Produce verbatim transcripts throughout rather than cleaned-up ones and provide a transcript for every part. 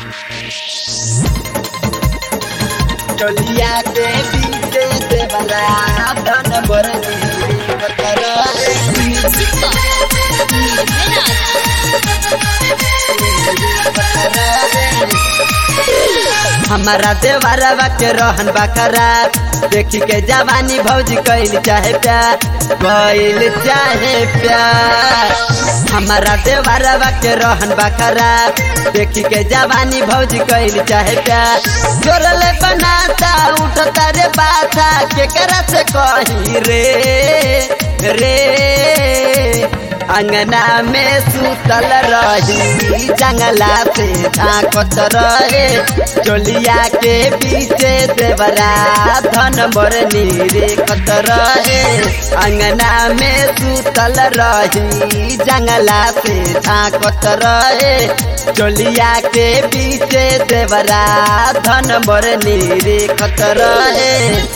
चलिया के पीछे से बना धन बरनी हमारा देवरवा के रहन बा खराब, देखी के जवानी भौजी कैल चाहे प्यार, कैल चाहे प्यार। हमारा देवरवा के रहन बा खराब, देखी के जवानी भौजी कैल चाहे प्यार। जोरल बनाता उठता रे बाथा, केकरा से कही रे रे अंगना में सुतल रही, जंगला से झांकत रहे। चोलिया के पीछे देवरा धन बरनी रेखत रहे। अंगना में सुतल रही, जंगला से झांकत रहे। चोलिया के पीछे देवरा धन बरनी रेखत रहे।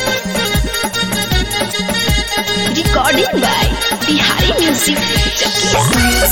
Recording by Bihari music Chakiya.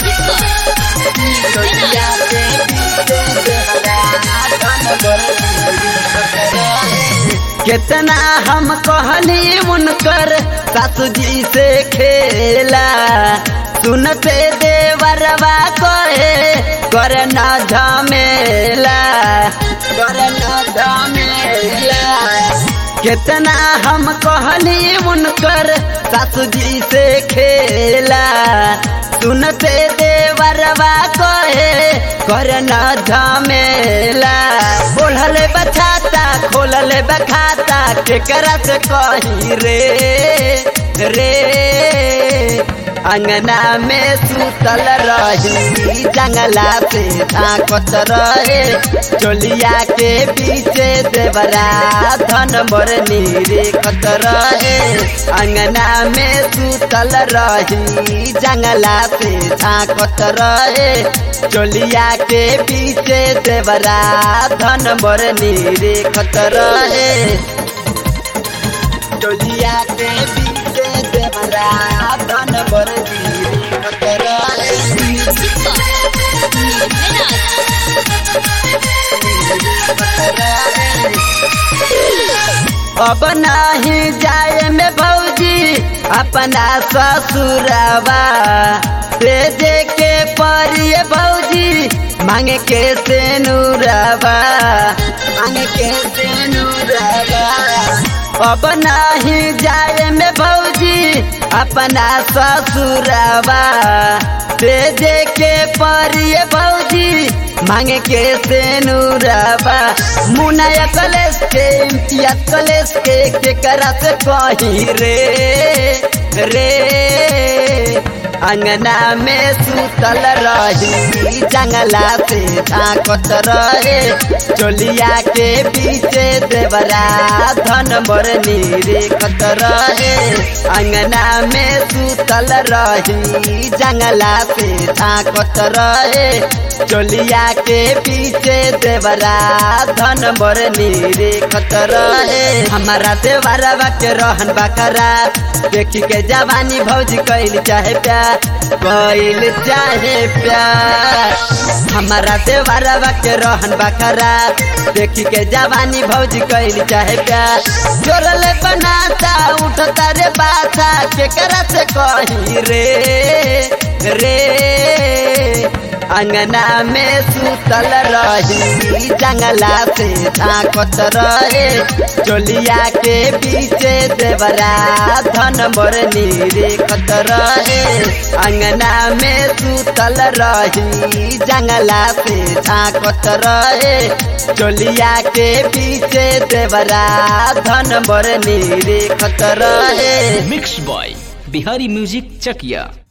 कितना हम कहली उनकर सासू जी से खेला, सुनते देवरवा कहे कर न झमेला, कर न झमेला। कितना हम कहली उनकर सासू जी से खेला, सुनते देवरवा कहे कर न झमेला। बोलल बछाता खोलल बखाता, केकरा से कही रे रे अंगना में सुतल रही, जंगला से झांकत रहे। चोलिया के पीछे देवरा धन बरनी रेखत रहे। अंगना में सुतल रही, जंगला से झांकत रहे। चोलिया के पीछे देवरा धन बरनी रेखत रहे। चोलिया के पीछे देवरा धन बरनी रेखत रहे। अब नहीं जाए में भौजी अपना ससुरवा, से देखे परिए भौजी मांगे के सेनुरवा, मांगे के सेनुरवा। अब नहीं जाए में भौजी अपना ससुरवा, से देखे परिए भौजी मांगे के सेनुरवा। मुनाया कलेस के इम्तिया कलेस के केकरा से कही रे रे अंगना में सुतल रही, जंगला से झांकत रहे। चोलिया के पीछे देवरा धन बरनी रेखत रहे। अंगना में सुतल रही, जंगला से झांकत रहे। चोलिया के पीछे देवरा धन बरनी रेखत रहे। हमारा देवरवा के रहन बा खराब, देखी के जवानी भौजी कैल चाहे प्यार, कैल चाहे प्यार। हमारा देवरवा के रहन बा खराब, देखी के जवानी भौजी कैल चाहे प्यार। जोरल बनाता उठता रे बाथा, केकरा से कही रे रे अंगना में सुतल रही, जंगला से झांकत रहे। चोलिया के पीछे देवरा धन बरनी रेखत रहे। अंगना में सुतल रही, जंगला से झांकत रहे। चोलिया के पीछे देवरा धन बरनी रेखत रहे। मिक्स बॉय बिहारी म्यूजिक चकिया।